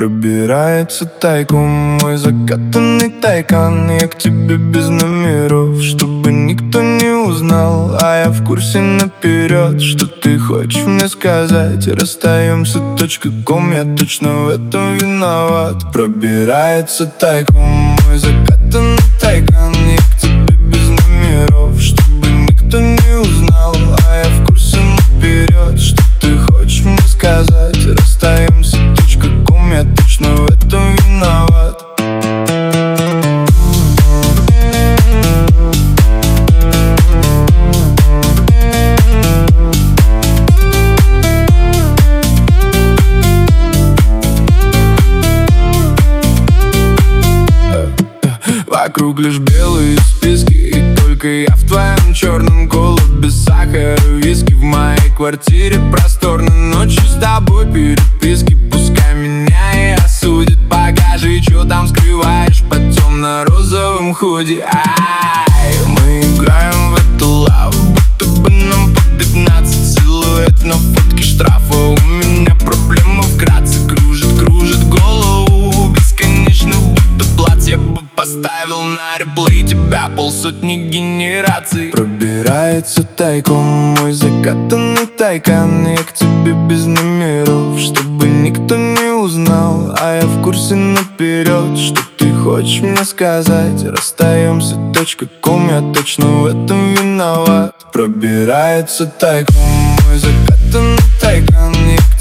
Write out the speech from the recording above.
Пробирается тайком мой закатанный тайкан. Я к тебе без номеров, чтобы никто не узнал. А я в курсе наперед, что ты хочешь мне сказать. Расстаемся .ком, я точно в этом виноват. Пробирается тайком мой закатанный тайкан. Я к тебе без номеров, чтобы никто не узнал. А я в курсе наперед, что ты хочешь мне сказать. Расстаемся .ком, я точно в этом виноват. Вокруг лишь белые списки, и только я в твоем черном колу. Без сахара, виски в моей квартире просторно. Ночью с тобой переписки, пускай меня и осудит. Покажи, что там скрываешь под темно-розовым худи. Ай, мы играем в эту лаву, будто бы нам по 15. Силуэт на фотке штрафа, у меня проблема вкратце. Кружит голову бесконечно, будто платье бы поставил на реплей тебя полсотни генераций. Пробирается тайком мой закатанный тайкан. Я к тебе без номеров, чтобы никто не узнал. А я в курсе наперед, что ты хочешь мне сказать. Расстаемся .ком, я точно в этом виноват. Пробирается тайком мой закатанный тайкан. Я